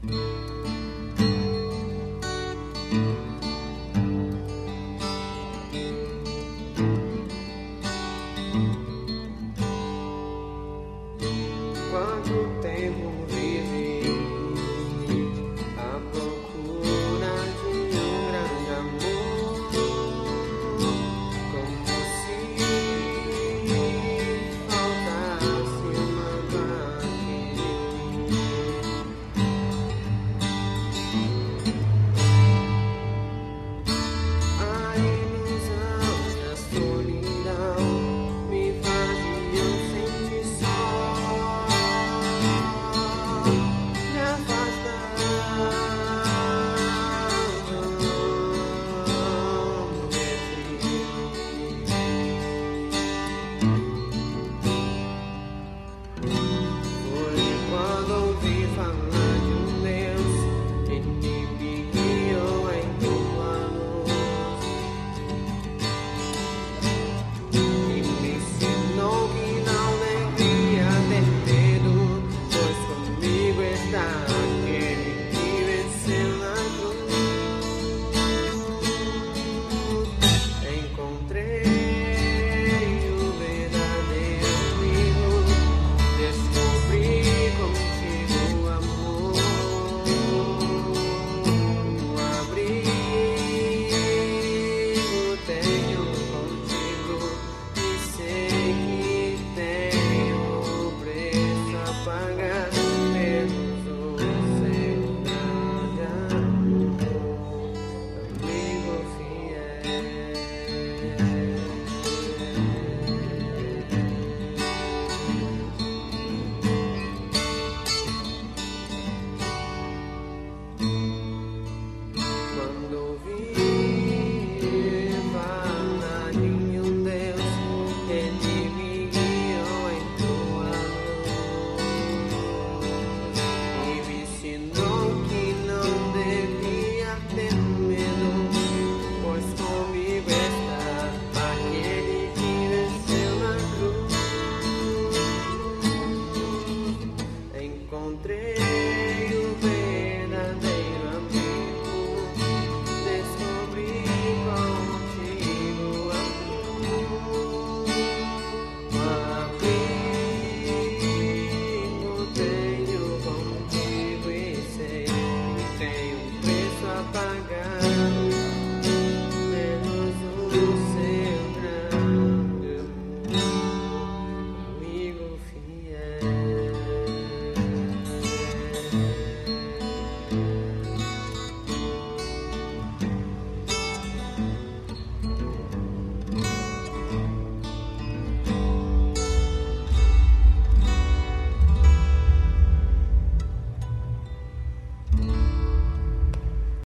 Quanto tempo vivi à procura de um grande amor, como se faltasse uma parte de mim. A ilusão e a solidão me faziam sentir só. Me afastando de ti. Foi quando ouvi falar de um Deus que me guiou em tua luz e me ensinou que não devia ter medo, pois comigo está aquele que venceu na cruz. Encontrei o verdadeiro amigo, descobri contigo o amor. Abrigo tenho contigo e sei que tenho preço a pagar menos o seu grande amor, amigo fiel. Quando ouvi falar de um Deus, Ele me guiou em tua luz e me ensinou que não devia ter medo, pois comigo está aquele que venceu na cruz. Encontrei